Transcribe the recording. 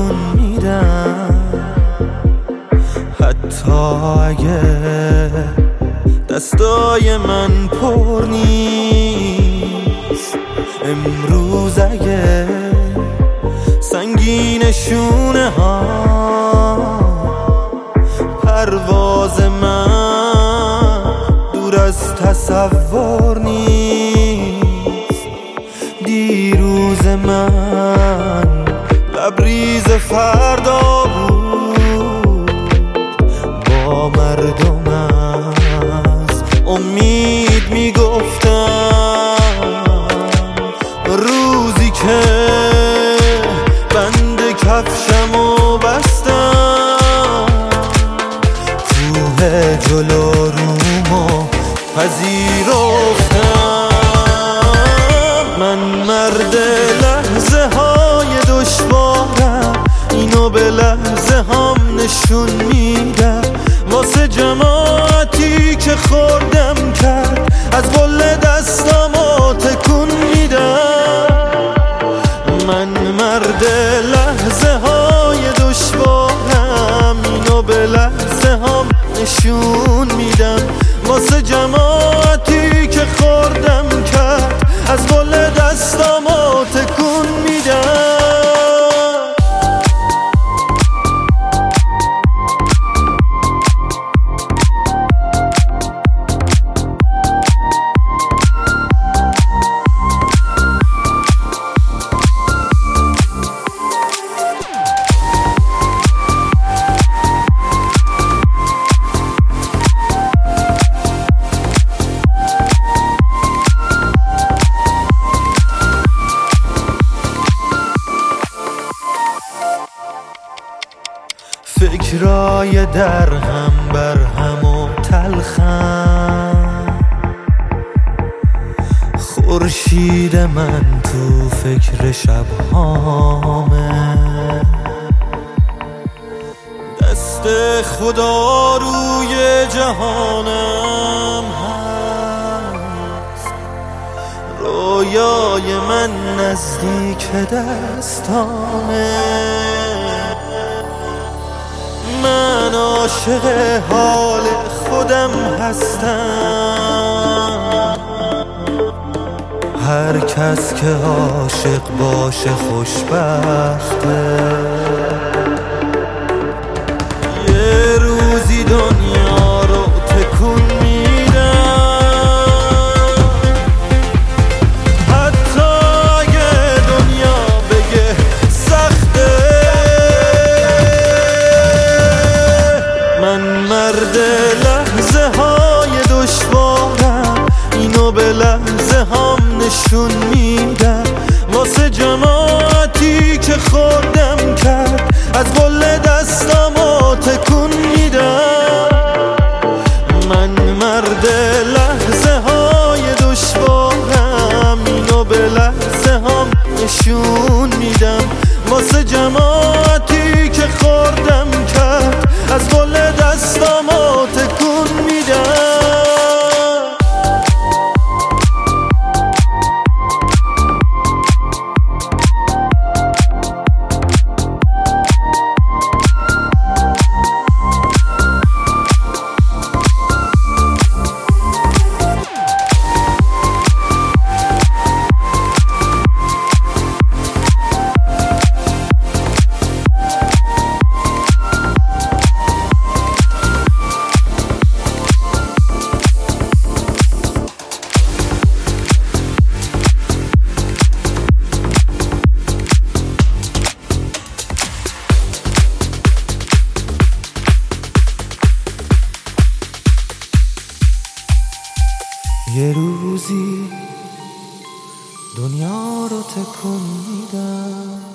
تکون میدم، حتی اگه دستای من پر نیست. امروز اگه سنگین شونه ها پرواز من دور از تصور نیست. دیروز من لبریز فردا بود، با مردم از امید میگفتم. روزی که بند کفشمو بستم، کوه جلو رومو پذیرفتم. من مرد لحظه های دشوارم، اینو به لحظه هم نشون میدم. واسه جماعتی که خوردم کرد، از قله دستامو تکون میدم. من مرد لحظه های دشوارم، اینو به لحظه هم نشون میدم. واسه جماعتی که خوردم کرد، از قله دستامو تکون میدم. فکرای در هم بر هم و تلخم، خورشید من تو فکر شبهامه. دست خدا روی جهانم هست، رویای من نزدیک دستامه. من عاشق حال خودم هستم، هر کس که عاشق باشه خوشبخته. یه روزی دنیا رو تکون میدم، حتی اگه دنیا بگه سخته. من مرد لحظه های دشوارم، اینو به لحظه هم نشون میدم. واسه جماعتی که خوردم کرد، از قله دستامو تکون میدم. من مرد لحظه های دشوارم، اینو به لحظه هم نشون میدم. واسه جماعتی که خوردم کرد، از قله دستامو تکون میدم. یه روزی دنیا رو تکون میدم.